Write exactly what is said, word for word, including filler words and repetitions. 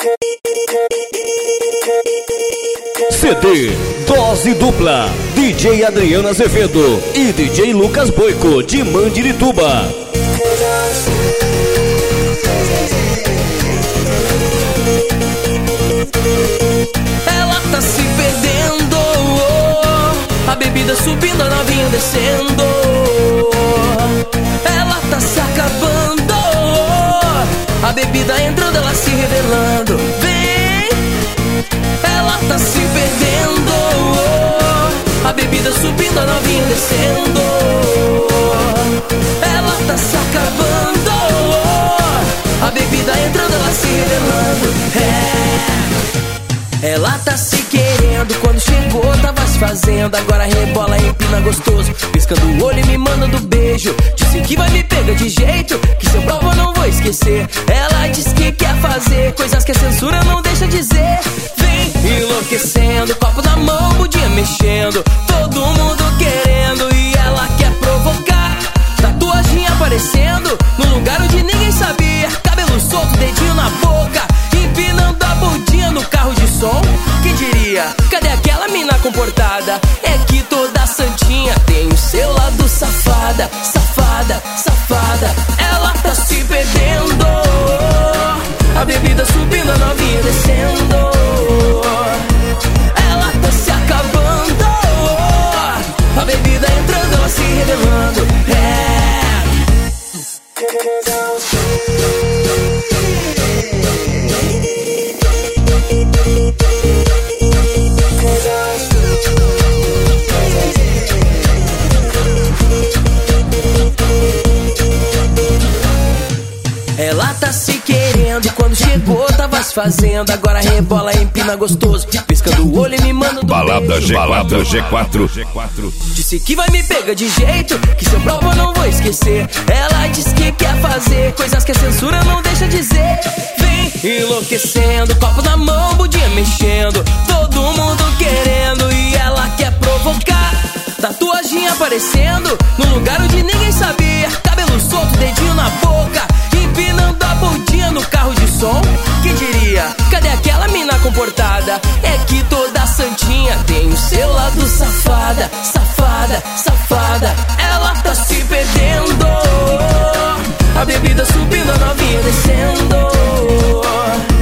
C D Dose Dupla, D J Adriano Azevedo e D J Lucas Boico de Mandirituba. Ela tá se perdendo, oh, a bebida subindo, a novinha descendo. Ela tá se acabando, oh, a bebida entrando, ela se revelando. Vem, ela tá se perdendo, oh, a bebida subindo, a novinha descendo. Ela tá se acabando, oh, a bebida entrando, ela se revelando. É, ela tá se querendo, quando chegou tava se fazendo. Agora rebola, empina gostoso, piscando o olho e me mandando beijo. Disse que vai me pegar de jeito, que se eu provo eu não vou esquecer. Ela diz que quer fazer coisas que a censura não deixa dizer. Vem enlouquecendo, copo na mão, budinha mexendo, todo mundo querendo e ela quer provocar. Tatuagem aparecendo no lugar onde ninguém sabia, cabelo solto, dedinho na boca, empinando a bundinha no carro de som. Quem diria? Cadê aquela mina comportada? É que toda santinha tem o seu lado safada, safada, safada. Ela tá se perdendo, a bebida subindo, a novinha descendo. Ela tá se acabando, a bebida entrando, ela se revelando. É. Ela tá se querendo, quando chegou tava se fazendo. Agora rebola, empina gostoso, piscando o olho e me manda do Balada beijo. G quatro, G quatro. Disse que vai me pegar de jeito, que se eu provo eu não vou esquecer. Ela diz que quer fazer coisas que a censura não deixa dizer. Vem enlouquecendo, copo na mão, budinha mexendo, todo mundo querendo e ela quer provocar. Tatuagem aparecendo no lugar onde ninguém sabia, cabelo solto, dedinho na boca, empinando a bundinha no carro de som. Quem diria? Cadê aquela mina comportada? É que toda santinha tem o seu lado safada, safada, safada. Ela tá se perdendo, a bebida subindo, a novinha descendo.